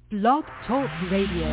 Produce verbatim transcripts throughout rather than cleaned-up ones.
Blog Talk Radio.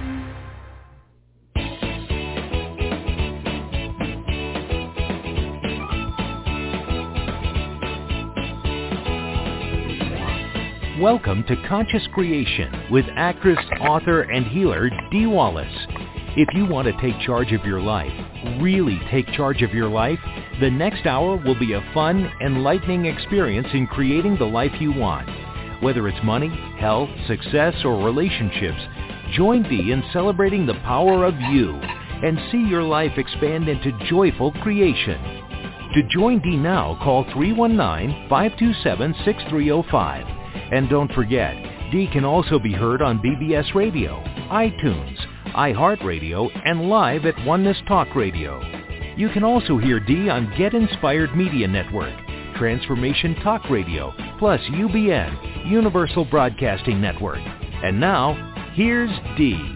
Welcome to Conscious Creation with actress, author, and healer Dee Wallace. If you want to take charge of your life, really take charge of your life, the next hour will be a fun, enlightening experience in creating the life you want. Whether it's money, health, success, or relationships, join Dee in celebrating the power of you and see your life expand into joyful creation. To join Dee now, call three one nine, five two seven, six three zero five. And don't forget, Dee can also be heard on B B S Radio, iTunes, iHeartRadio, and live at Oneness Talk Radio. You can also hear Dee on Get Inspired Media Network, Transformation Talk Radio, plus U B N, Universal Broadcasting Network. And now, here's Dee.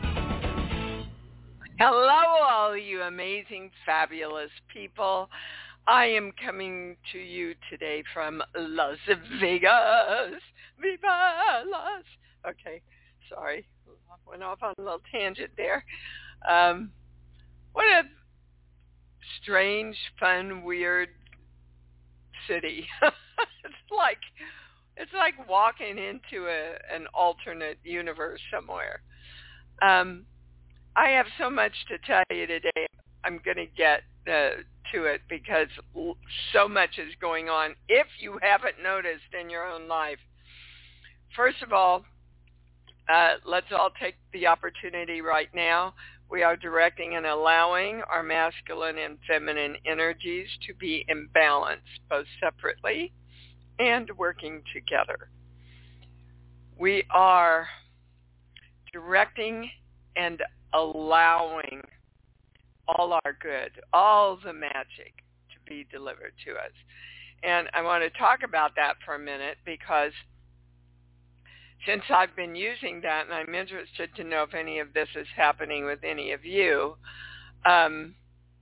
Hello, all you amazing, fabulous people. I am coming to you today from Las Vegas. Viva Las. Okay, sorry. I went off on a little tangent there. Um, what a strange, fun, weird city. It's like it's like walking into a, an alternate universe somewhere. Um, I have so much to tell you today. I'm going to get uh, to it because so much is going on. If you haven't noticed in your own life, first of all, uh, let's all take the opportunity right now. We are directing and allowing our masculine and feminine energies to be in balance, both separately and working together. We are directing and allowing all our good, all the magic to be delivered to us. And I want to talk about that for a minute because since I've been using that, and I'm interested to know if any of this is happening with any of you, um,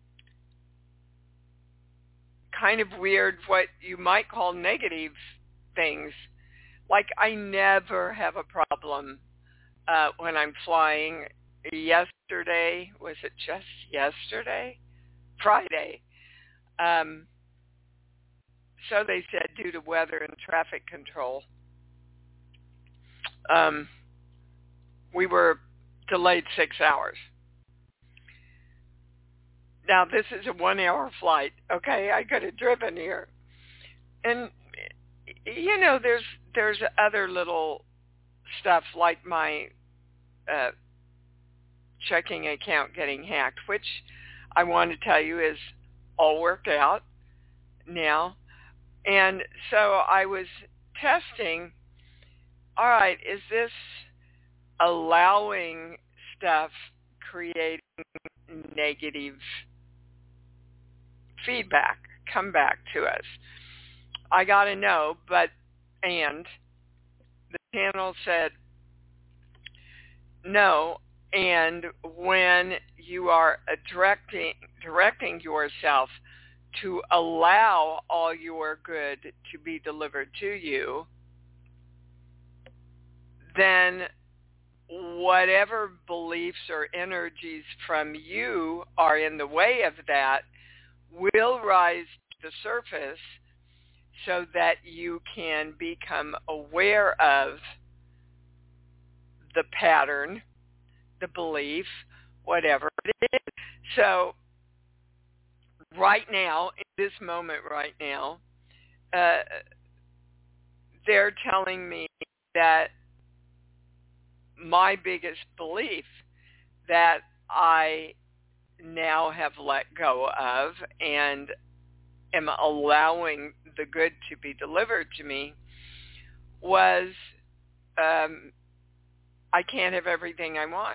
kind of weird what you might call negative things. Like I never have a problem uh, when I'm flying. Yesterday, was it just yesterday? Friday. Um, so they said due to weather and traffic control, um, we were delayed six hours. Now, this is a one-hour flight, okay? I could have driven here. And, you know, there's there's other little stuff like my uh, checking account getting hacked, which I want to tell you is all worked out now. And so I was testing, all right, is this allowing stuff creating negative feedback come back to us? I got to know, but, and the panel said no. And when you are directing, directing yourself to allow all your good to be delivered to you, then whatever beliefs or energies from you are in the way of that will rise to the surface so that you can become aware of the pattern, the belief, whatever it is. So right now, in this moment right now, uh, they're telling me that my biggest belief that I now have let go of and am allowing the good to be delivered to me was um, I can't have everything I want.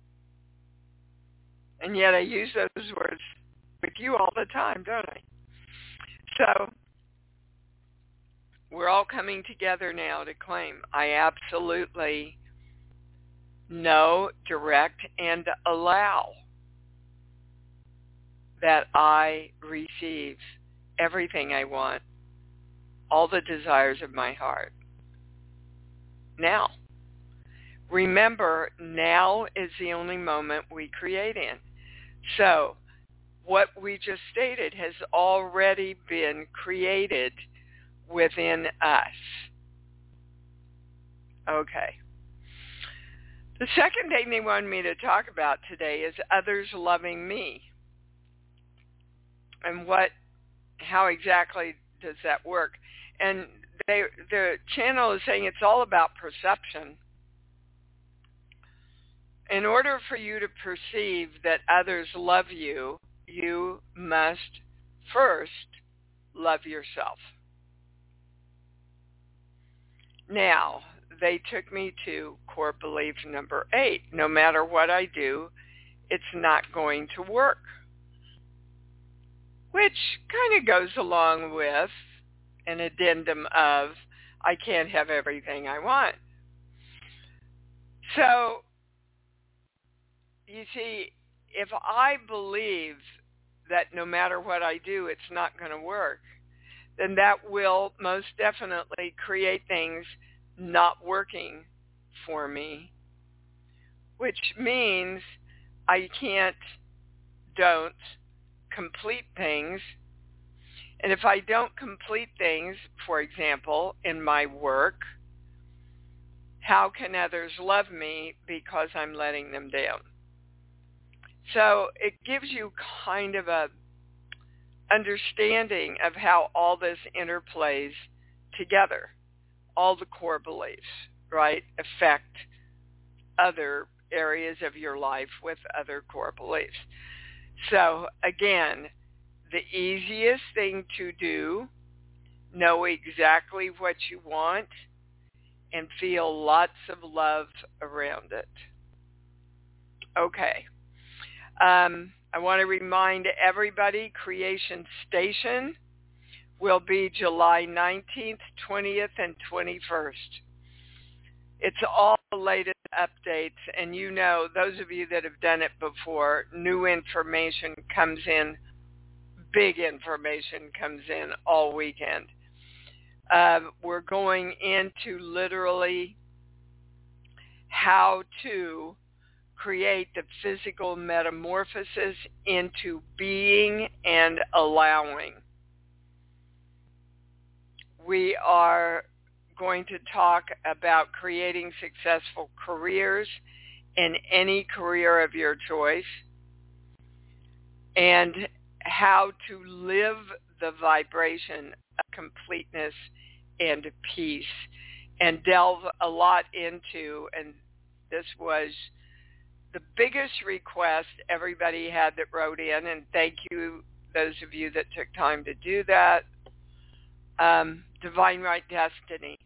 And yet I use those words with you all the time, don't I? So we're all coming together now to claim I absolutely know, direct, and allow that I receive everything I want, all the desires of my heart. Now, Remember, now is the only moment we create in. So what we just stated has already been created within us. Okay. The second thing they wanted me to talk about today is others loving me. And what, how exactly does that work? And they, the channel is saying it's all about perception. In order for you to perceive that others love you, you must first love yourself. Now, they took me to core belief number eight. No matter what I do, it's not going to work. Which kind of goes along with an addendum of, I can't have everything I want. So, you see, if I believe that no matter what I do, it's not going to work, then that will most definitely create things not working for me, which means I can't, don't complete things. And if I don't complete things, for example, in my work, how can others love me because I'm letting them down? So it gives you kind of a understanding of how all this interplays together. All the core beliefs, right, affect other areas of your life with other core beliefs. So again, the easiest thing to do, know exactly what you want and feel lots of love around it. Okay. Um, I want to remind everybody, Creation Station will be July nineteenth, twentieth, and twenty-first. It's all the latest updates, and you know, those of you that have done it before, new information comes in, big information comes in all weekend. Uh, we're going into literally how to create the physical metamorphosis into being and allowing. We are going to talk about creating successful careers in any career of your choice and how to live the vibration of completeness and peace, and delve a lot into, and this was the biggest request everybody had that wrote in, and thank you, those of you that took time to do that. Um, Divine Right Destiny.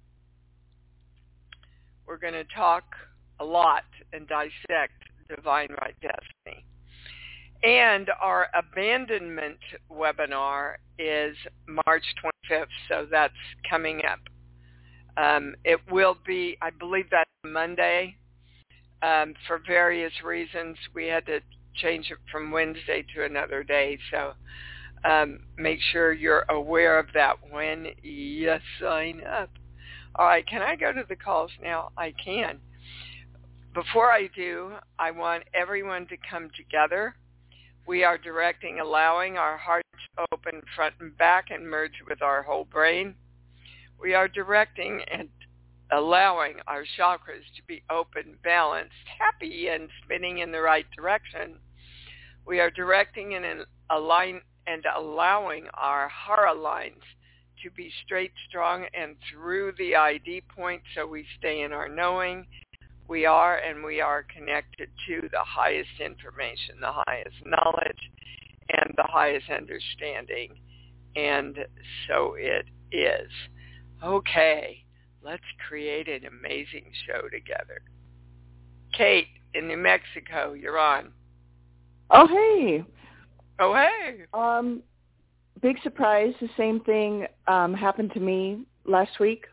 We're going to talk a lot and dissect Divine Right Destiny. And our abandonment webinar is March twenty-fifth, so that's coming up. Um, it will be, I believe that's Monday. Um, for various reasons, we had to change it from Wednesday to another day, so Um, make sure you're aware of that when you sign up. All right, can I go to the calls now? I can. Before I do, I want everyone to come together. We are directing, allowing our hearts open front and back and merge with our whole brain. We are directing and allowing our chakras to be open, balanced, happy, and spinning in the right direction. We are directing and align and allowing our hara lines to be straight, strong, and through the I D point, so we stay in our knowing. We are and we are connected to the highest information, the highest knowledge, and the highest understanding. And so it is. Okay, let's create an amazing show together. Kate in New Mexico, you're on. Oh, hey. Oh, hey. Um, big surprise. The same thing um, happened to me last week.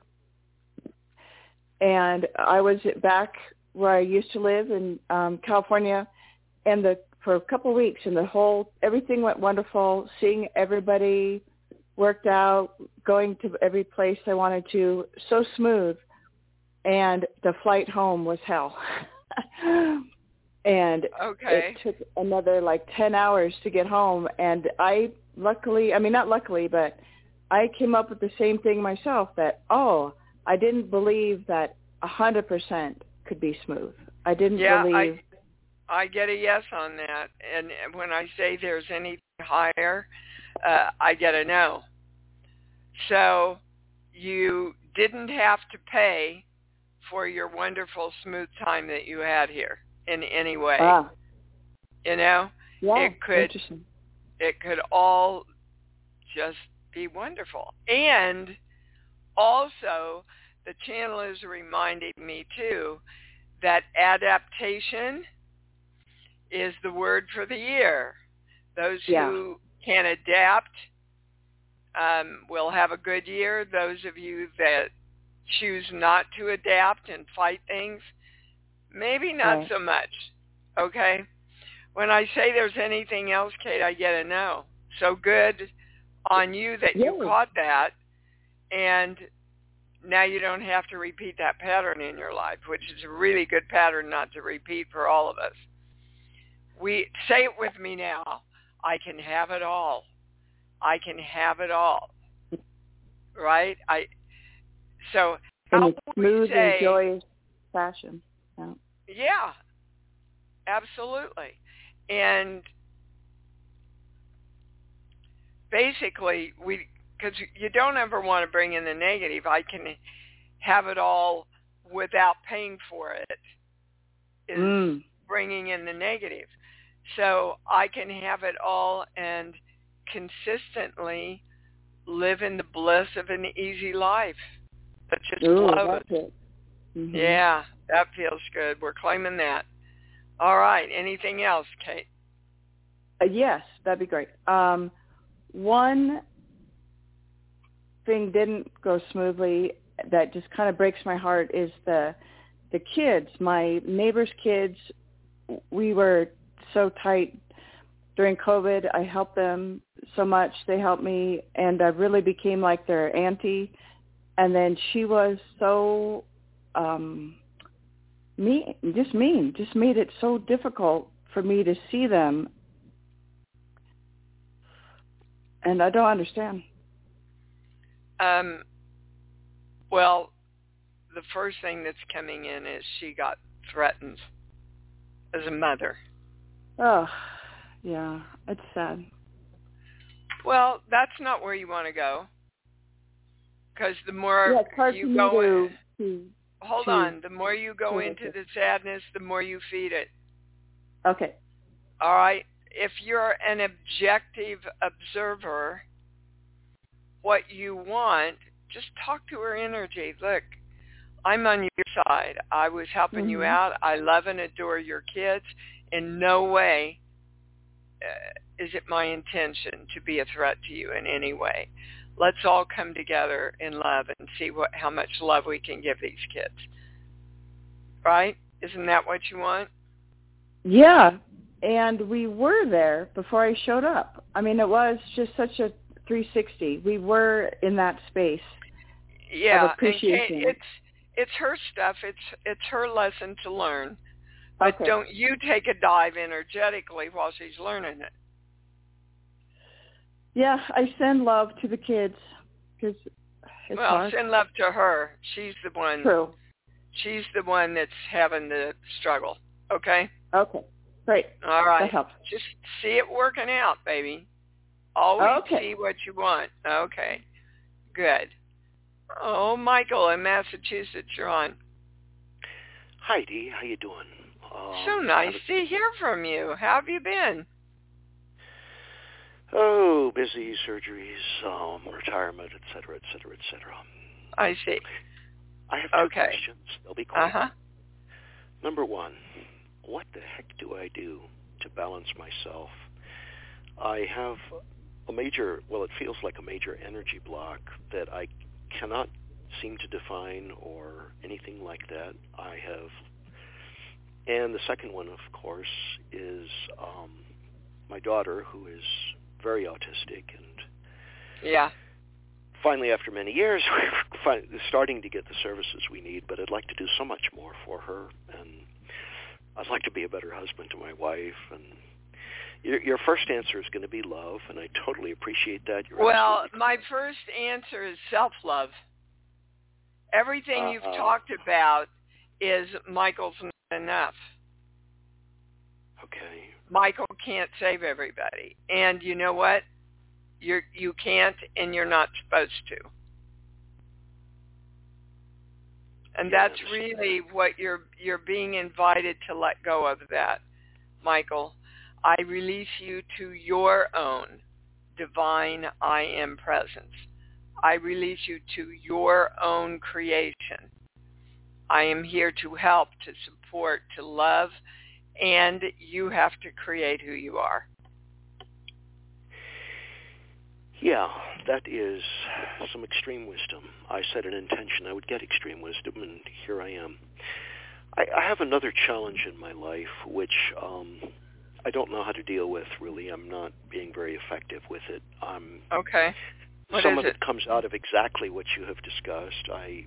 And I was back where I used to live in um, California and the for a couple of weeks, and the whole, everything went wonderful. Seeing everybody worked out, going to every place I wanted to, so smooth. and the flight home was hell. And okay. it took another like ten hours to get home. And I luckily, I mean, not luckily, but I came up with the same thing myself that, oh, I didn't believe that one hundred percent could be smooth. I didn't yeah, believe. I, I get a yes on that. And when I say there's anything higher, uh, I get a no. So you didn't have to pay for your wonderful smooth time that you had here in any way. Ah. You know, yeah, it could interesting. it could all just be wonderful. And also, the channel is reminding me too that adaptation is the word for the year. Those yeah. who can adapt um, will have a good year. Those of you that choose not to adapt and fight things, maybe not right. so much. Okay? When I say there's anything else, Kate, I get a no. So good on you that Yay. you caught that, and now you don't have to repeat that pattern in your life, which is a really good pattern not to repeat for all of us. We say it with me now. I can have it all. I can have it all. Right? I so in how a smooth we say, and joyous fashion. Yeah. Yeah, absolutely. And basically, we because you don't ever want to bring in the negative. I can have it all without paying for it is Mm. bringing in the negative. So I can have it all and consistently live in the bliss of an easy life. But just Ooh, love that's it. it. Mm-hmm. Yeah, that feels good. We're claiming that. All right. Anything else, Kate? Uh, yes, that'd be great. Um, one thing didn't go smoothly that just kind of breaks my heart is the the kids. My neighbor's kids, we were so tight during COVID. I helped them so much. They helped me, and I really became like their auntie. And then she was so um, mean, just mean, just made it so difficult for me to see them. And I don't understand. Um, well, the first thing that's coming in is she got threatened as a mother. Oh, yeah, it's sad. Well, that's not where you want to go. Because the more yeah, it's hard you for go me to, in, to hold to, on, the more you go to into it. the sadness, the more you feed it. Okay. All right? If you're an objective observer, what you want, just talk to her energy. Look, I'm on your side. I was helping mm-hmm. you out. I love and adore your kids. In no way uh, is it my intention to be a threat to you in any way. Let's all come together in love and see what how much love we can give these kids. Right? Isn't that what you want? Yeah, and we were there before I showed up. I mean, it was just such a three sixty. We were in that space yeah, of appreciation. And Kate, it's it's her stuff. It's it's her lesson to learn. But okay. don't you take a dive energetically while she's learning it. Yeah, I send love to the kids because it's well, hard. Send love to her. She's the one. True. She's the one that's having the struggle. Okay? Okay. Great. All right. That helps. Just see it working out, baby. Always okay. see what you want. Okay. Good. Oh, Michael in Massachusetts, you're on. Hi, Dee. How you doing? Um, so nice to hear from you. How have you been? Oh, busy, surgeries, um, retirement, et cetera, et cetera, et cetera. I see. I have two okay. questions. They'll be quick. Uh-huh. Number one, what the heck do I do to balance myself? I have a major, well, it feels like a major energy block that I cannot seem to define or anything like that. I have, and the second one, of course, is um, my daughter, who is very autistic and yeah, finally, after many years, we're starting to get the services we need, but I'd like to do so much more for her, and I'd like to be a better husband to my wife. And your, your first answer is going to be love, and I totally appreciate that. You're well, my first answer is self-love. Everything uh, you've uh, talked about is Michael's not enough. Okay. Michael can't save everybody. And you know what? You're, you can't, and you're not supposed to. And Yes. that's really what you're you're being invited to let go of that, Michael. I release you to your own divine I am presence. I release you to your own creation. I am here to help, to support, to love, and you have to create who you are. Yeah, that is some extreme wisdom. I set an intention I would get extreme wisdom, and here I am. I, I have another challenge in my life, which um, I don't know how to deal with, really. I'm not being very effective with it. Um, okay. What some is of it? it comes out of exactly what you have discussed. I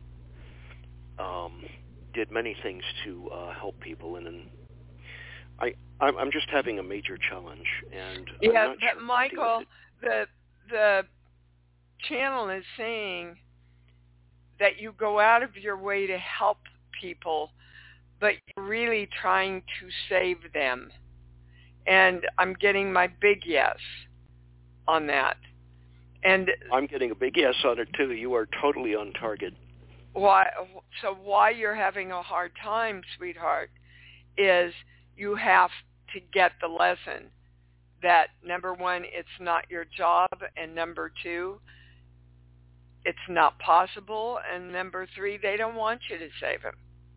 um, did many things to uh, help people, and, and I, I'm, I'm just having a major challenge. And yeah, I'm not but sure Michael, the the channel is saying that you go out of your way to help people, but you're really trying to save them. And I'm getting my big yes on that. And I'm getting a big yes on it too. You are totally on target. Why? So why you're having a hard time, sweetheart, is you have to get the lesson that, number one, it's not your job, and number two, it's not possible, and number three, they don't want you to save them.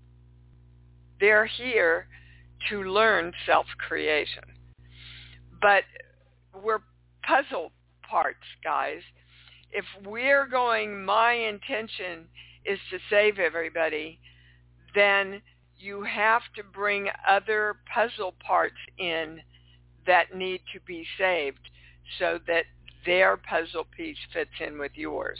They're here to learn self-creation. But we're puzzle parts, guys. If we're going, my intention is to save everybody, then you have to bring other puzzle parts in that need to be saved so that their puzzle piece fits in with yours.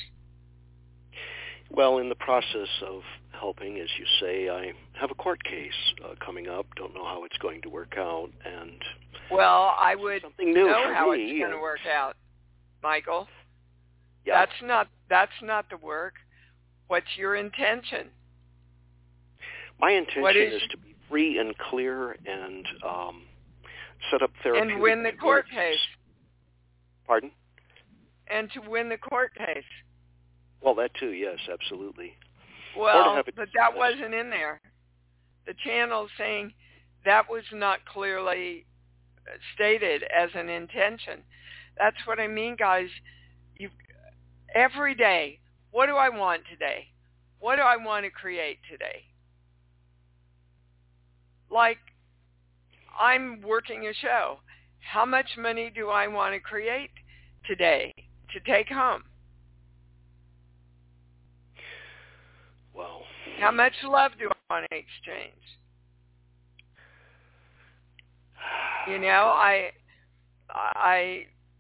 Well, in the process of helping, as you say, I have a court case uh, coming up. Don't know how it's going to work out, and well, I would something new know for how me, it's going to work out, Michael. Yeah. That's not that's not the work. What's your intention? My intention is, is to be free and clear and um, set up therapeutic and win the court case. Pardon? And to win the court case. Well, that too, yes, absolutely. Well, but that wasn't in there. The channel's saying that was not clearly stated as an intention. That's what I mean, guys. You every day, what do I want today? What do I want to create today? Like, I'm working a show. How much money do I want to create today to take home? Well, how much love do I want to exchange? You know, I, I,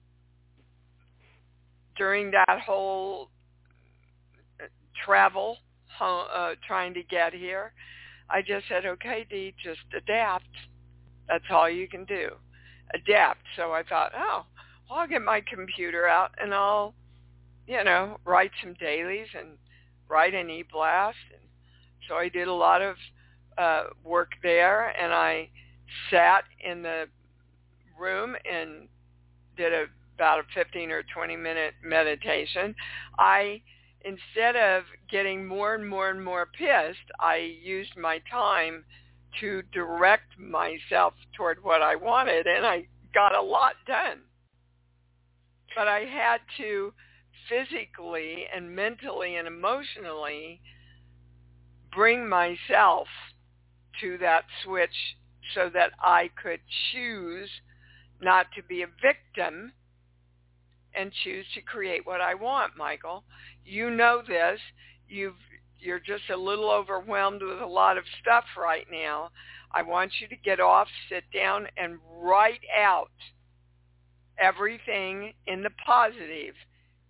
during that whole travel, uh, trying to get here, I just said, okay, Dee, just adapt. That's all you can do. Adapt. So I thought, oh, well, I'll get my computer out and I'll, you know, write some dailies and write an e-blast. And so I did a lot of uh, work there, and I sat in the room and did a, about a fifteen or twenty minute meditation. I, instead of getting more and more and more pissed, I used my time to direct myself toward what I wanted, and I got a lot done. But I had to physically and mentally and emotionally bring myself to that switch so that I could choose not to be a victim and choose to create what I want, Michael. You know this. You've, you're just a little overwhelmed with a lot of stuff right now. I want you to get off, sit down, and write out everything in the positive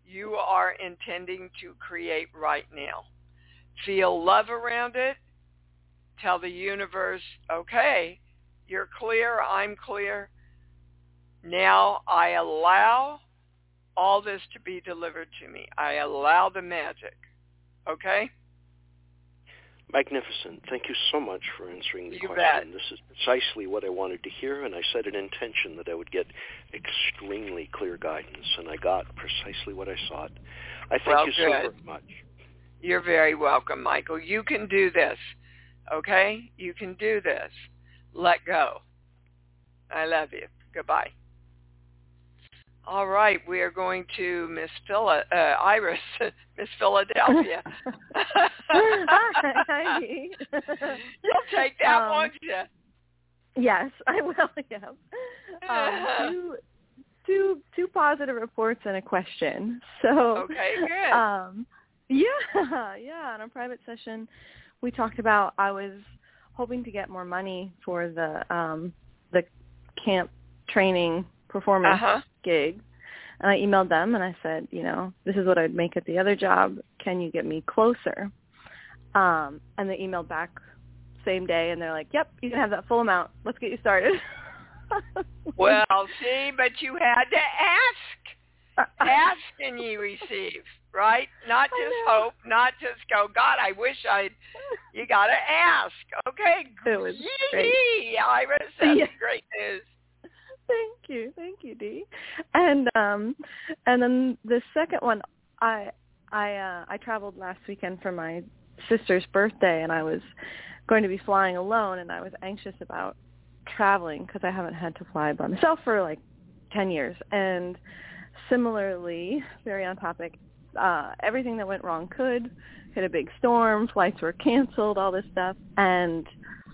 you are intending to create right now. Feel love around it. Tell the universe, okay, you're clear, I'm clear. Now I allow all this to be delivered to me. I allow the magic. Okay? Magnificent. Thank you so much for answering the You question. bet. This is precisely what I wanted to hear, and I set an intention that I would get extremely clear guidance, and I got precisely what I sought. I thank Well, you good. so very much. You're very welcome, Michael. You can do this. Okay? You can do this. Let go. I love you. Goodbye. All right, we are going to Miss Phila, uh, Iris, Miss Philadelphia. Hi. You'll take that, um, won't you? Yes, I will. Yeah. Um, two, two, two positive reports and a question. So, okay, good. Um, yeah, yeah. In a private session, we talked about I was hoping to get more money for the um, the camp training performance uh-huh. gig. And I emailed them and I said, you know, this is what I'd make at the other job. Can you get me closer? Um, and they emailed back same day and they're like, yep, you can have that full amount. Let's get you started. Well, see, but you had to ask. Ask and ye receive, right? Not just hope, not just go, God, I wish I'd, you got to ask. Okay, it was great. Yee, Iris, that's yeah. great news. Thank you, thank you, Dee. And um, and then the second one, I I uh, I traveled last weekend for my sister's birthday, and I was going to be flying alone, and I was anxious about traveling because I haven't had to fly by myself for like ten years. And similarly, very on topic, uh, everything that went wrong could hit a big storm, flights were canceled, all this stuff, and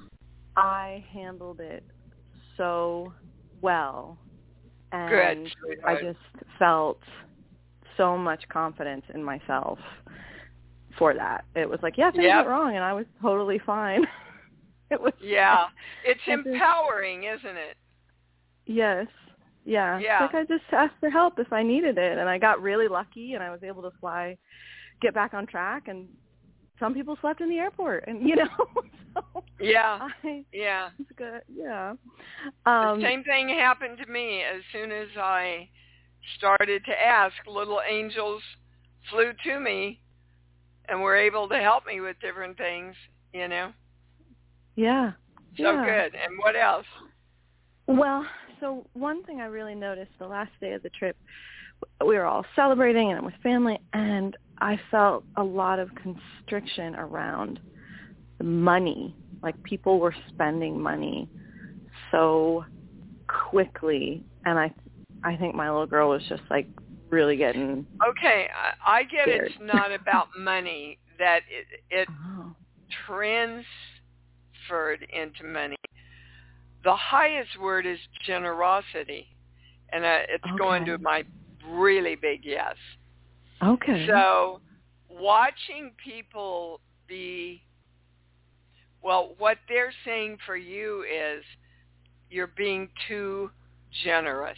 I handled it so well, and Good. I just felt so much confidence in myself for that. It was like, yeah, things yep. went wrong, and I was totally fine. It was yeah, it's I just, empowering, isn't it? Yes, yeah. Yeah. It's like I just asked for help if I needed it, and I got really lucky, and I was able to fly, get back on track, and some people slept in the airport, and you know. so yeah, I, yeah. It's good. Yeah. Um, the same thing happened to me. As soon as I started to ask, little angels flew to me and were able to help me with different things, you know. Yeah. So yeah. good. And what else? Well, so one thing I really noticed the last day of the trip, we were all celebrating and I'm with family, and I felt a lot of constriction around the money. Like people were spending money so quickly, and I, I think my little girl was just like really getting. Okay, I, I get scared. It's not about money. That it, it oh. transferred into money. The highest word is generosity, and uh, it's okay. going to my really big yes. Okay. So watching people be. Well, what they're saying for you is you're being too generous.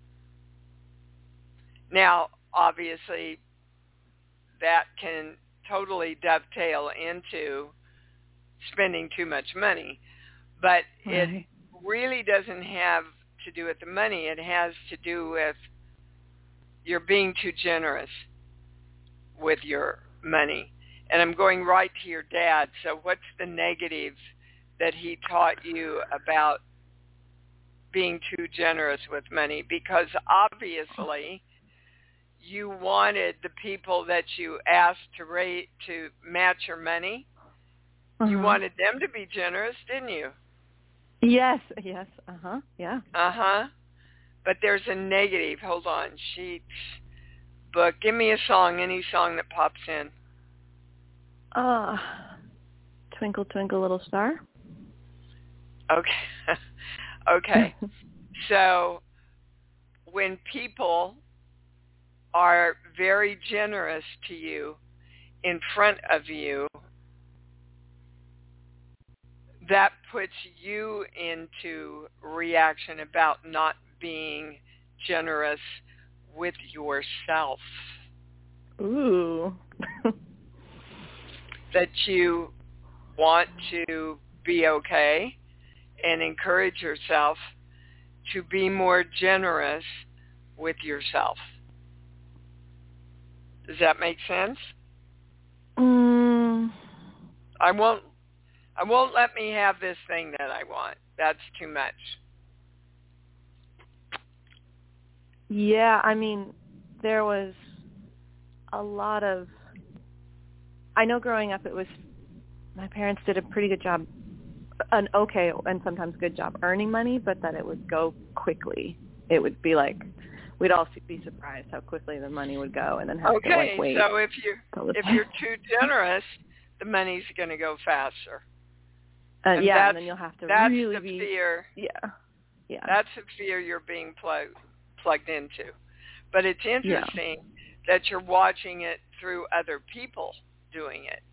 Now, obviously, that can totally dovetail into spending too much money, but right. it really doesn't have to do with the money. It has to do with you're being too generous with your money. And I'm going right to your dad. So what's the negative that he taught you about being too generous with money? Because obviously you wanted the people that you asked to rate to match your money. Uh-huh. You wanted them to be generous, didn't you? Yes, yes, uh-huh, yeah. Uh-huh. But there's a negative. Hold on. Sheets, book. Give me a song, any song that pops in. Uh, Twinkle, Twinkle, Little Star. Okay. Okay. So when people are very generous to you in front of you, that puts you into reaction about not being generous with yourself. Ooh. That you want to be okay and encourage yourself to be more generous with yourself. Does that make sense? Mm. I won't I won't let me have this thing that I want. That's too much. Yeah, I mean, there was a lot of, I know growing up it was, my parents did a pretty good job, an okay and sometimes good job earning money, but that it would go quickly. It would be like, we'd all be surprised how quickly the money would go and then have okay, to like wait. so if you if you're too generous, the money's going to go faster. Uh, and yeah, and then you'll have to that's really the be. fear. Yeah, yeah. That's the fear you're being plugged plugged into. But it's interesting yeah. that you're watching it through other people doing it,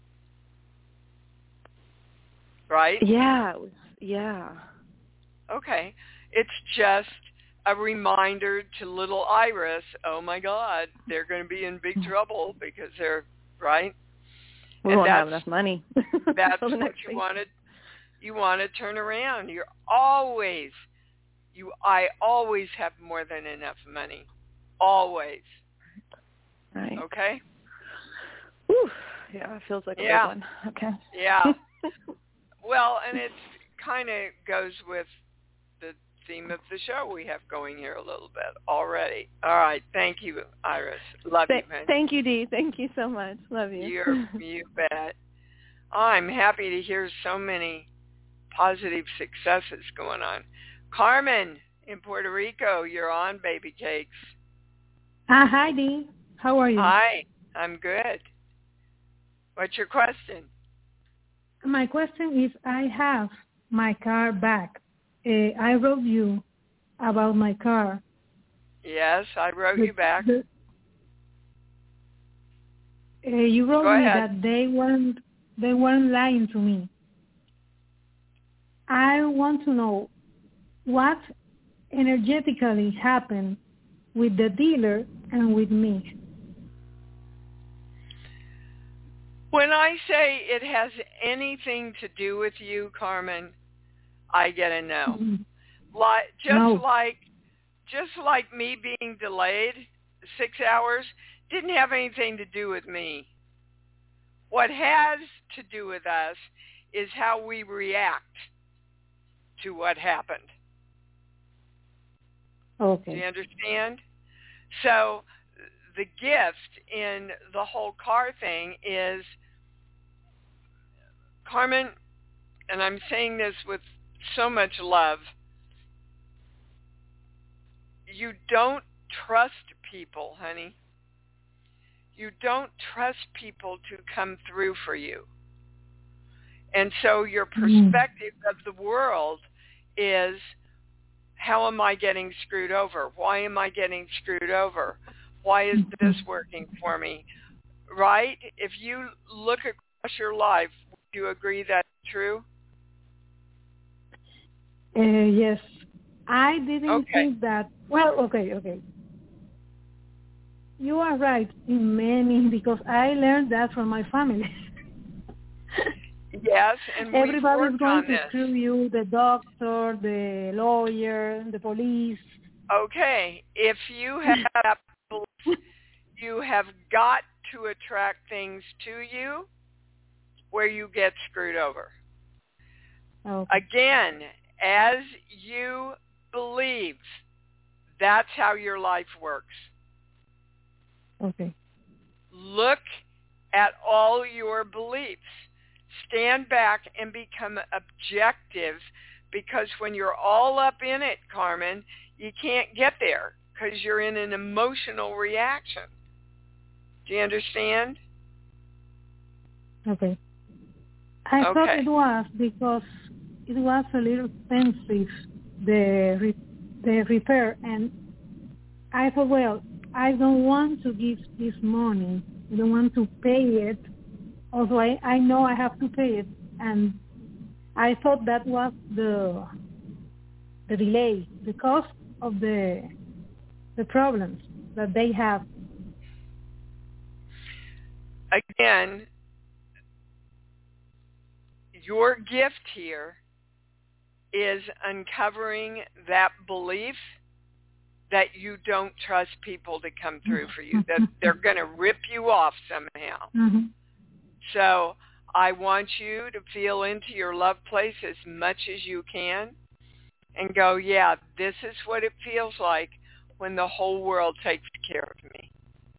right? Yeah, it was, yeah. Okay, it's just a reminder to little Iris. Oh my God, they're going to be in big trouble because they're right. We and won't have enough money. That's what you wanted. You want to turn around. You're always, you. I always have more than enough money. Always. Right. Okay. Whew. Yeah, it feels like a yeah. big one. Okay. Yeah. Well, and it kind of goes with the theme of the show we have going here a little bit already. All right. Thank you, Iris. Love Th- you, man. Thank you, Dee. Thank you so much. Love you. You're, you bet. I'm happy to hear so many positive successes going on. Carmen in Puerto Rico, you're on, baby cakes. Uh, hi, Dee. How are you? Hi. I'm good. What's your question? My question is, I have my car back. Uh, I wrote you about my car. Yes, I wrote the, you back. The, uh, you wrote Go me ahead. that they weren't they weren't lying to me. I want to know what energetically happened with the dealer and with me. When I say it has anything to do with you, Carmen, I get a no. Mm-hmm. Like just no. like just like me being delayed six hours didn't have anything to do with me. What has to do with us is how we react to what happened. Okay. Do you understand? So the gift in the whole car thing is, Carmen, and I'm saying this with so much love, you don't trust people, honey. You don't trust people to come through for you. And so your perspective mm. of the world is, how am I getting screwed over? Why am I getting screwed over? Why is this working for me? Right? If you look across your life, would you agree that's true? Uh, yes. I didn't okay. think that, well, okay, okay. You are right in many, because I learned that from my family. Yes, and everybody's going to this. screw you, the doctor, the lawyer, the police. Okay, if you have you have got to attract things to you where you get screwed over. Okay. Again, as you believe, that's how your life works. Okay. Look at all your beliefs. Stand back and become objective, because when you're all up in it, Carmen, you can't get there because you're in an emotional reaction. Do you understand? Okay. I okay. thought it was because it was a little expensive, the re- the repair, and I thought, well, I don't want to give this money. I don't want to pay it. Also, I, I know I have to pay it, and I thought that was the the delay, the cause of the the problems that they have. again, your gift here is uncovering that belief that you don't trust people to come through for you, that they're going to rip you off somehow. Mm-hmm. So I want you to feel into your love place as much as you can and go, yeah, this is what it feels like when the whole world takes care of me.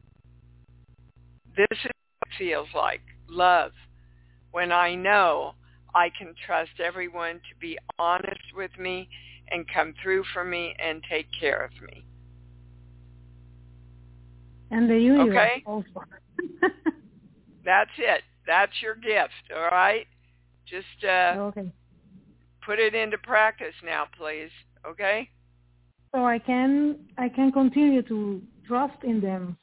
This is what it feels like, love, when I know I can trust everyone to be honest with me and come through for me and take care of me. And the universe okay? also. That's it. That's your gift, all right? Just uh, okay. put it into practice now, please, okay? So I can I can continue to trust in them.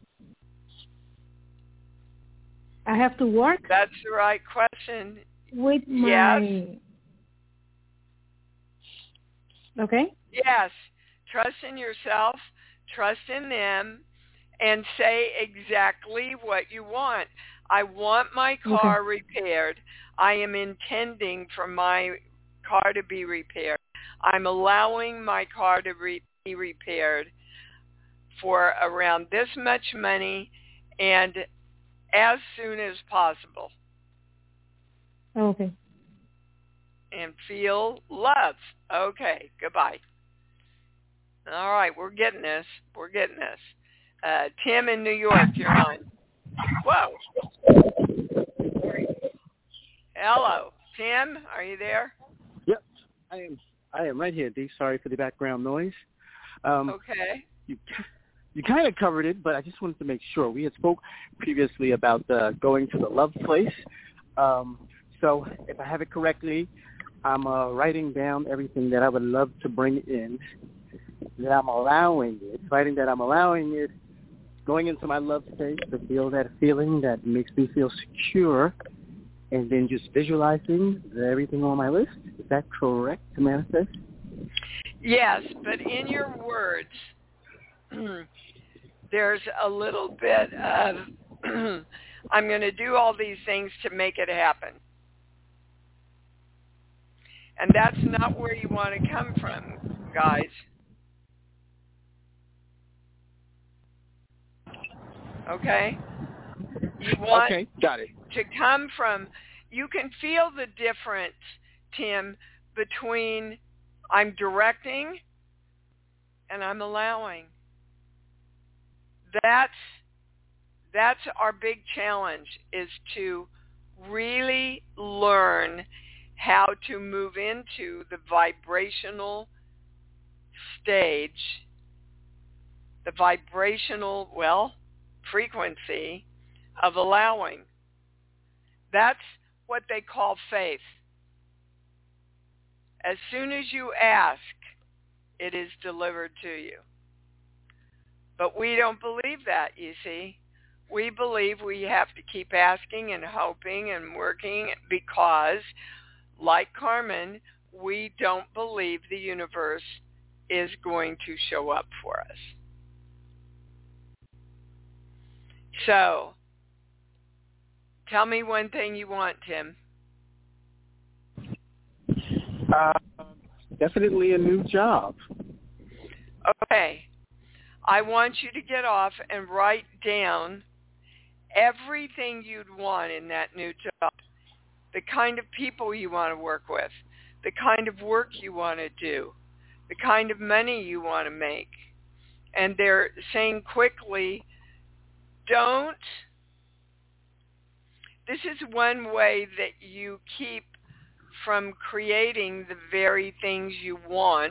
I have to work. That's the right question. With my... Yes. Okay? Yes. Trust in yourself, trust in them, and say exactly what you want. I want my car okay. repaired. I am intending for my car to be repaired. I'm allowing my car to re- be repaired for around this much money and as soon as possible. Okay. And feel love. Okay, goodbye. All right, we're getting this. We're getting this. Uh, Tim in New York, you're on. Whoa. Hello. Tim, are you there? Yep, I am. I am right here, Dee. Sorry for the background noise. Um, okay. You you kind of covered it, but I just wanted to make sure. We had spoke previously about uh, going to the love place. Um, so if I have it correctly, I'm uh, writing down everything that I would love to bring in, that I'm allowing it, writing that I'm allowing it, going into my love space to feel that feeling that makes me feel secure, and then just visualizing everything on my list. Is that correct to manifest? Yes, but in your words, there's a little bit of, I'm going to do all these things to make it happen. And that's not where you want to come from, guys. Okay? You want okay, got it. to come from, you can feel the difference, Tim, between I'm directing and I'm allowing. That's that's our big challenge, is to really learn how to move into the vibrational stage, the vibrational, well, frequency of allowing. That's what they call faith. As soon as you ask, it is delivered to you. But we don't believe that, you see. We believe we have to keep asking and hoping and working because, like Carmen, we don't believe the universe is going to show up for us. So, tell me one thing you want, Tim. Uh, definitely a new job. Okay. I want you to get off and write down everything you'd want in that new job. The kind of people you want to work with, the kind of work you want to do, the kind of money you want to make. And they're saying quickly, don't, this is one way that you keep from creating the very things you want,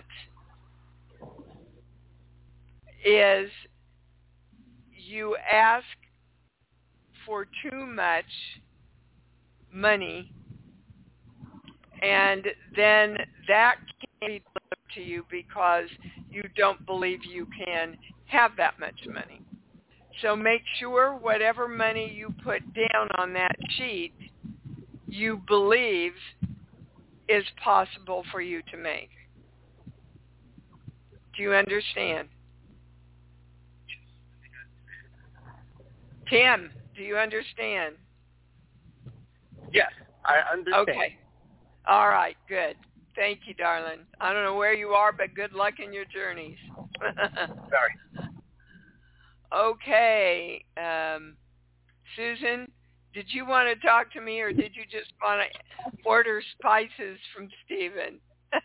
is you ask for too much money, and then that can't be delivered to you because you don't believe you can have that much money. So make sure whatever money you put down on that sheet, you believe is possible for you to make. Do you understand? Tim, do you understand? Yes, I understand. Okay. All right, good. Thank you, darling. I don't know where you are, but good luck in your journeys. Sorry. Okay. Um, Susan, did you want to talk to me, or did you just want to order spices from Stephen?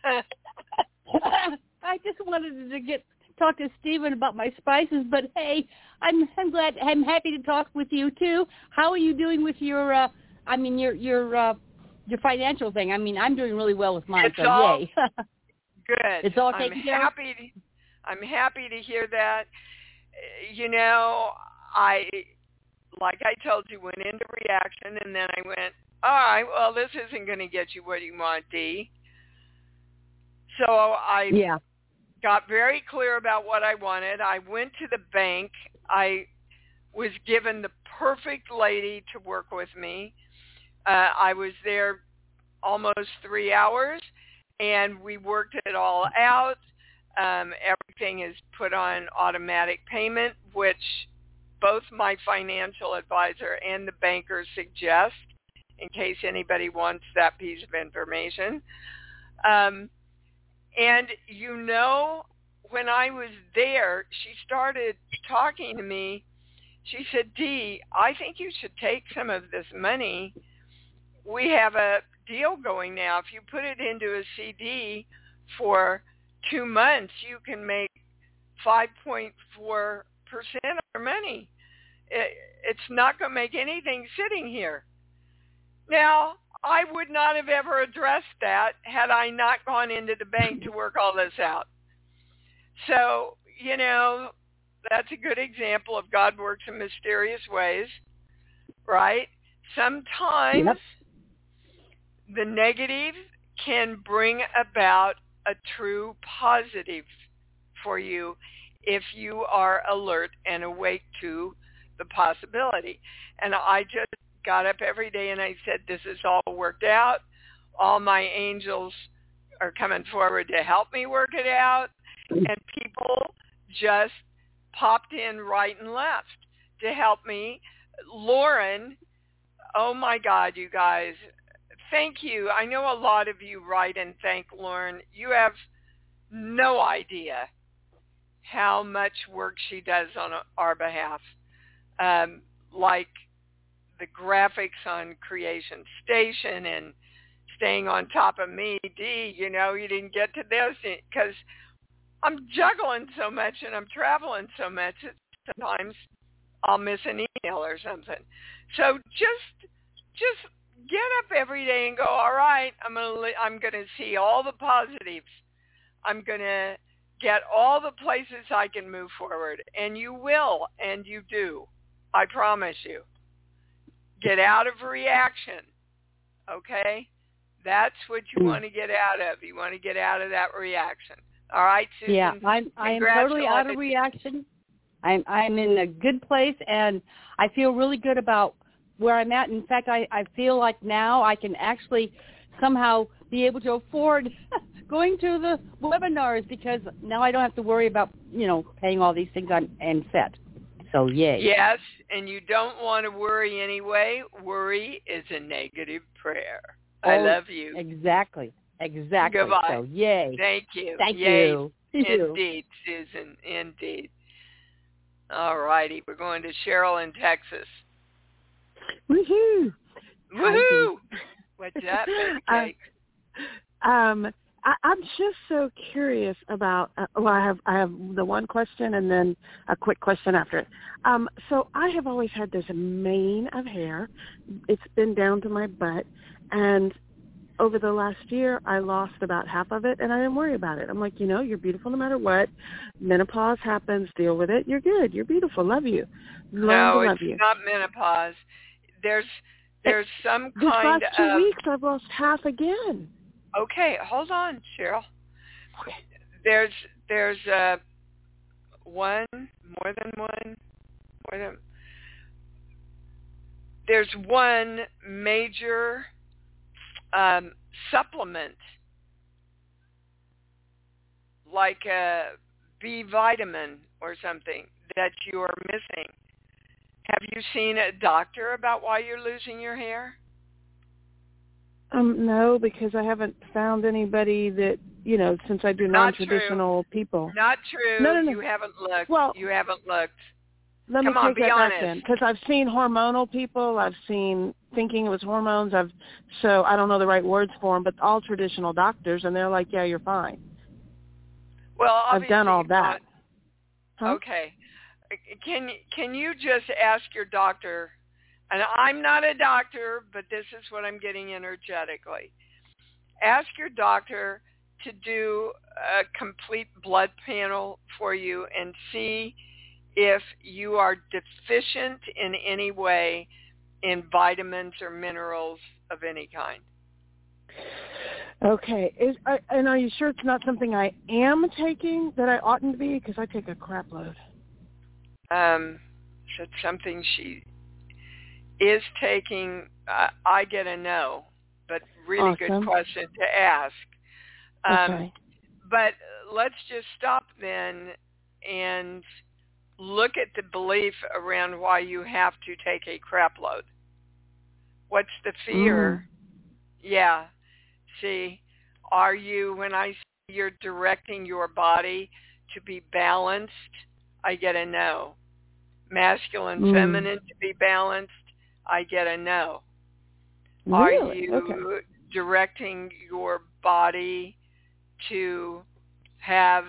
I just wanted to get talk to Stephen about my spices, but hey, I'm I'm glad I'm happy to talk with you too. How are you doing with your? Uh, I mean, your your uh, your financial thing. I mean, I'm doing really well with mine. It's so all yay. Good. It's all I'm taken care of. happy. To, I'm happy to hear that. You know, I like I told you went into reaction, and then I went, all right, well, this isn't going to get you what you want, Dee. So I yeah. got very clear about what I wanted. I went to the bank. I was given the perfect lady to work with me. Uh, I was there almost three hours, and we worked it all out. Um, everything is put on automatic payment, which both my financial advisor and the banker suggest in case anybody wants that piece of information. Um, and, you know, when I was there, she started talking to me. She said, Dee, I think you should take some of this money. We have a deal going now. If you put it into a C D for two months, you can make five point four percent of your money. It, it's not going to make anything sitting here. Now, I would not have ever addressed that had I not gone into the bank to work all this out. So, you know, that's a good example of God works in mysterious ways, right? Sometimes Yep. the negative can bring about a true positive for you if you are alert and awake to the possibility. And I just got up every day and I said, this is all worked out. All my angels are coming forward to help me work it out. And people just popped in right and left to help me. Lauren, oh my God, you guys, thank you. I know a lot of you write and thank Lauren. You have no idea how much work she does on our behalf. Um, like the graphics on Creation Station and staying on top of me. Dee, you know, you didn't get to this because I'm juggling so much and I'm traveling so much. Sometimes I'll miss an email or something. So just, just get up every day and go, all right, I'm gonna, I'm gonna see all the positives. I'm gonna get all the places I can move forward, and you will, and you do. I promise you. Get out of reaction, okay? That's what you want to get out of. You want to get out of that reaction. All right, Susan? Yeah, I'm, I am totally out of reaction. I'm, I'm in a good place, and I feel really good about where I'm at. In fact, I, I feel like now I can actually somehow be able to afford going to the webinars because now I don't have to worry about, you know, paying all these things on and set. So, yay. Yes, and you don't want to worry anyway. Worry is a negative prayer. Oh, I love you. Exactly. Exactly. Goodbye. So, yay. Thank you. Thank yay. you. Indeed, Susan. Indeed. All righty. We're going to Cheryl in Texas. Woohoo! Woohoo! What's up, baby cake? Uh, um, I, I'm just so curious about. Uh, well, I have I have the one question and then a quick question after it. Um, so I have always had this mane of hair. It's been down to my butt, and over the last year, I lost about half of it, and I didn't worry about it. I'm like, you know, you're beautiful no matter what. Menopause happens. Deal with it. You're good. You're beautiful. Love you. Learn no, to love it's you. not menopause. There's there's some This kind last two of... weeks, I've lost half again. Okay, hold on, Cheryl. Okay. There's there's uh, one, more than one, more than... There's one major um, supplement, like a B vitamin or something, that you're missing. Have you seen a doctor about why you're losing your hair? Um, no, because I haven't found anybody that, you know, since I do Not non-traditional true. people. Not true. No, no, no. You haven't looked. Well, you haven't looked. Let Come me on, take be that honest. back then, because I've seen hormonal people. I've seen thinking it was hormones. I've so I don't know the right words for them, but all traditional doctors, and they're like, "Yeah, you're fine." Well, I've done all that. Huh? Okay. Can can you just ask your doctor? And I'm not a doctor, but this is what I'm getting energetically. Ask your doctor to do a complete blood panel for you and see if you are deficient in any way in vitamins or minerals of any kind. Okay. Is, I, and are you sure it's not something I am taking that I oughtn't to be? Because I take a crap load. Um, so it's something she is taking. Uh, I get a no, but really Awesome. Good question to ask. Um, okay. But let's just stop then and look at the belief around why you have to take a crap load. What's the fear? Mm. Yeah. See, are you, when I say you're directing your body to be balanced, I get a no. Masculine, mm. feminine to be balanced, I get a no. Really? Are you okay. directing your body to have,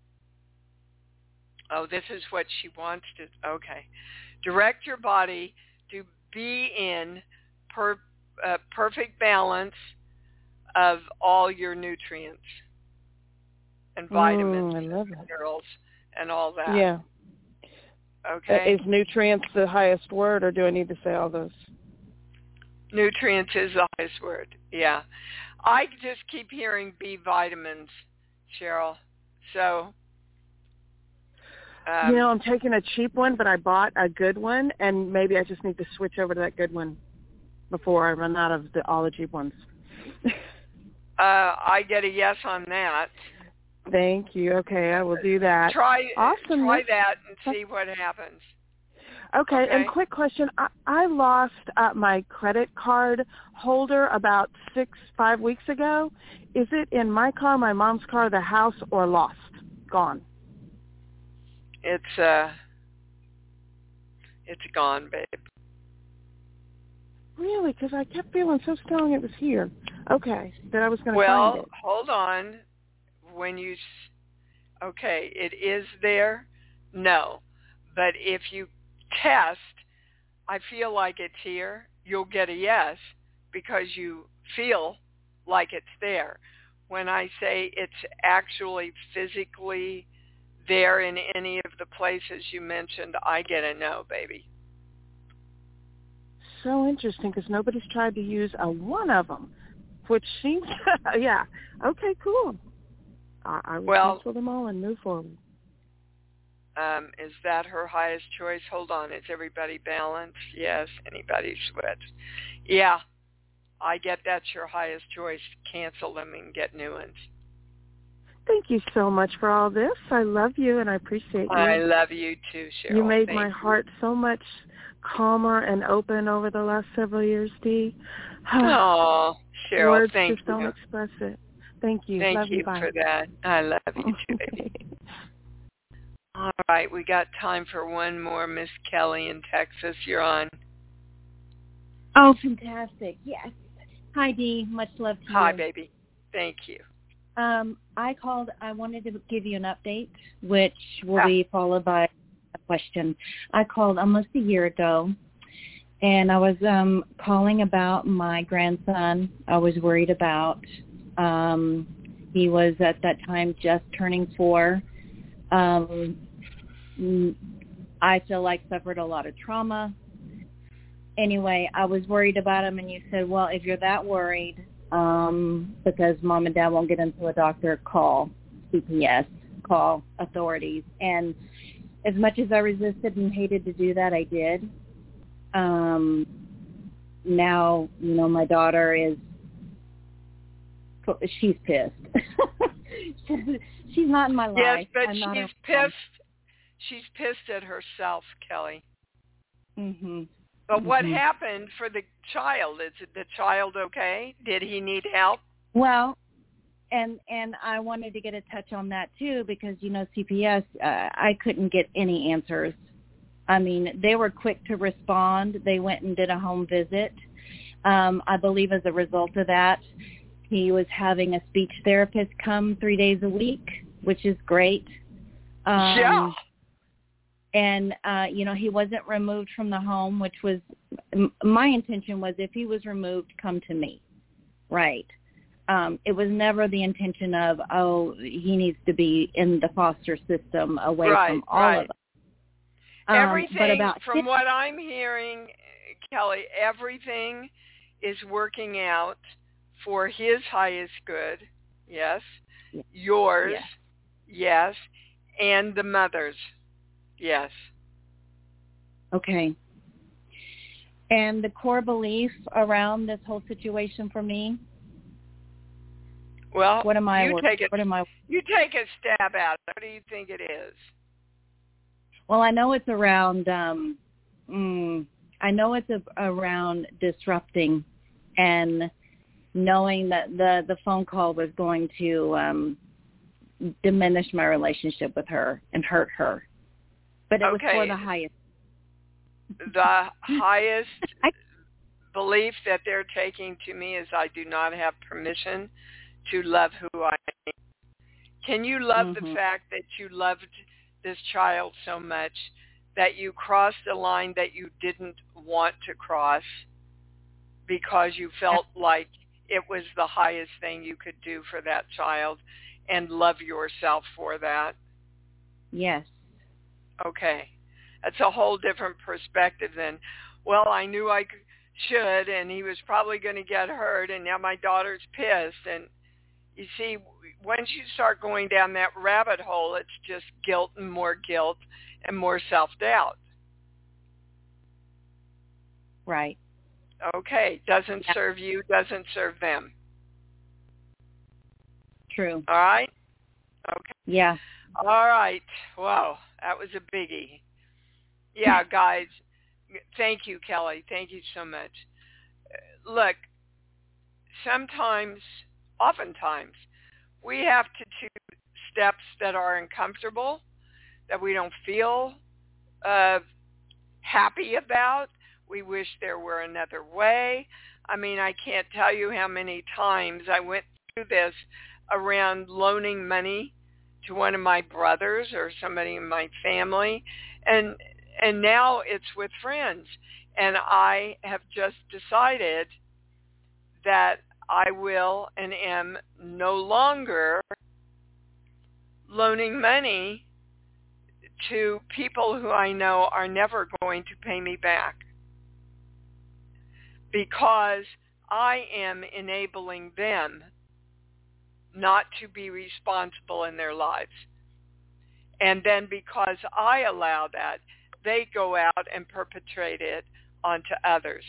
oh, this is what she wants to, okay. Direct your body to be in per, uh, perfect balance of all your nutrients and vitamins mm, I love and it. minerals and all that. Yeah. Okay. Uh, is nutrients the highest word, or do I need to say all those? Nutrients is the highest word, yeah. I just keep hearing B vitamins, Cheryl. So, um, you know, I'm taking a cheap one, but I bought a good one, and maybe I just need to switch over to that good one before I run out of the, all the cheap ones. uh, I get a yes on that. Thank you. Okay, I will do that. Try, awesome. try that and see what happens. Okay, okay. And quick question. I, I lost uh, my credit card holder about six, five weeks ago. Is it in my car, my mom's car, the house, or lost? Gone? It's, uh, it's gone, babe. Really? Because I kept feeling so strong it was here. Okay, that I was going to well, find it. Well, hold on. When you, okay, it is there? No. But if you test, I feel like it's here, you'll get a yes because you feel like it's there. When I say it's actually physically there in any of the places you mentioned, I get a no, baby. So interesting, because nobody's tried to use a one of them, which seems, yeah. Okay, cool. I, I will well, cancel them all and move forward. Um, is that her highest choice? Hold on. Is everybody balanced? Yes. Anybody switch? Yeah. I get that's your highest choice. Cancel them and get new ones. Thank you so much for all this. I love you and I appreciate you. I love you too, Cheryl. You made Thank my you. heart so much calmer and open over the last several years, Dee. Oh, Cheryl, Words thank just you. don't express it. Thank you. Thank love you, you. Bye. for that. I love you too, baby. All right, we got time for one more. Miss Kelly in Texas, you're on. Oh, fantastic. Yes. Hi, Dee. Much love to you. Hi, baby. Thank you. Um, I called, I wanted to give you an update, which will ah. be followed by a question. I called almost a year ago, and I was um, calling about my grandson. I was worried about. Um, he was at that time just turning four. Um, I feel like suffered a lot of trauma. Anyway, I was worried about him, and you said, well, if you're that worried, um, because mom and dad won't get into a doctor, call C P S, call authorities. And as much as I resisted and hated to do that, I did. Um, now, you know, my daughter is, she's pissed. She's not in my life. Yes, but I'm she's pissed. She's pissed at herself, Kelly. Mhm. But mm-hmm. what happened for the child? Is the child okay? Did he need help? Well, and and I wanted to get a touch on that too because, you know, C P S, uh, I couldn't get any answers. I mean, they were quick to respond. They went and did a home visit. Um, I believe as a result of that, he was having a speech therapist come three days a week, which is great. Um, yeah. And, uh, you know, he wasn't removed from the home, which was, my intention was if he was removed, come to me. Right. Um, it was never the intention of, oh, he needs to be in the foster system away right, from all right. of us. Um, everything, but about from six- what I'm hearing, Kelly, everything is working out for his highest good, yes, yeah. yours, yeah. yes, and the mother's, yes. Okay. And the core belief around this whole situation for me? Well, what am I? You take it. What am I? You take a stab at it. What do you think it is? Well, I know it's around. Um, mm, I know it's a, around disrupting, and knowing that the the phone call was going to um, diminish my relationship with her and hurt her. But it okay. was for the highest. The highest belief that they're taking to me is I do not have permission to love who I am. Can you love mm-hmm. the fact that you loved this child so much that you crossed a line that you didn't want to cross because you felt like it was the highest thing you could do for that child and love yourself for that? Yes. Okay. That's a whole different perspective than, well, I knew I should, and he was probably going to get hurt, and now my daughter's pissed. And you see, once you start going down that rabbit hole, it's just guilt and more guilt and more self-doubt. Right. Okay. Doesn't serve you, doesn't serve them. True. All right? Okay. Yeah. All right. Wow. That was a biggie. Yeah, guys. Thank you, Kelly. Thank you so much. Look, sometimes, oftentimes, we have to choose steps that are uncomfortable, that we don't feel uh, happy about. We wish there were another way. I mean, I can't tell you how many times I went through this around loaning money to one of my brothers or somebody in my family, and and now it's with friends. And I have just decided that I will and am no longer loaning money to people who I know are never going to pay me back, because I am enabling them not to be responsible in their lives. And then because I allow that, they go out and perpetrate it onto others.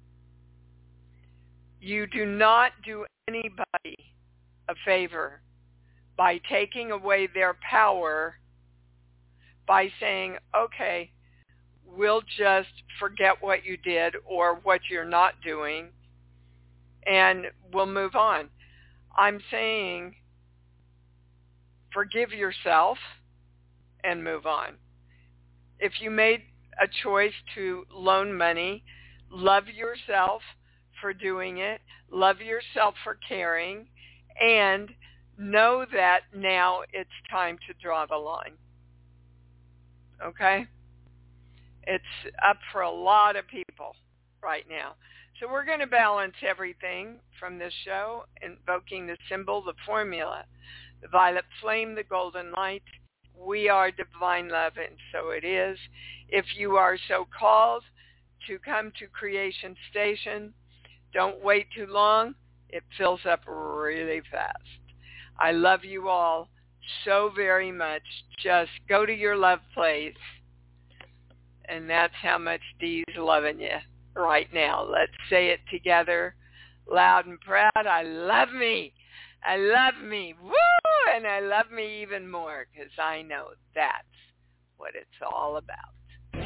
You do not do anybody a favor by taking away their power by saying, okay, we'll just forget what you did or what you're not doing and we'll move on. I'm saying forgive yourself and move on. If you made a choice to loan money, love yourself for doing it, love yourself for caring, and know that now it's time to draw the line. Okay? It's up for a lot of people right now. So we're going to balance everything from this show, invoking the symbol, the formula, the violet flame, the golden light. We are divine love, and so it is. If you are so called to come to Creation Station, don't wait too long. It fills up really fast. I love you all so very much. Just go to your love place, and that's how much Dee's loving you right now. Let's say it together, loud and proud. I love me. I love me. Woo! And I love me even more because I know that's what it's all about.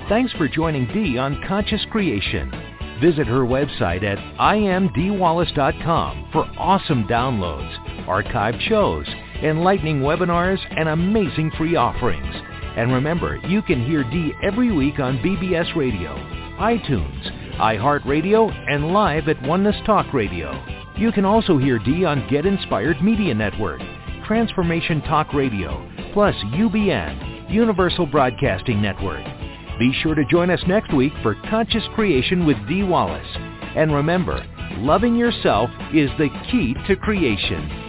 Thanks for joining Dee on Conscious Creation. Visit her website at I am dee wallace dot com for awesome downloads, archived shows, enlightening webinars, and amazing free offerings. And remember, you can hear Dee every week on B B S Radio, iTunes, iHeartRadio, and live at Oneness Talk Radio. You can also hear Dee on Get Inspired Media Network, Transformation Talk Radio, plus U B N, Universal Broadcasting Network. Be sure to join us next week for Conscious Creation with Dee Wallace. And remember, loving yourself is the key to creation.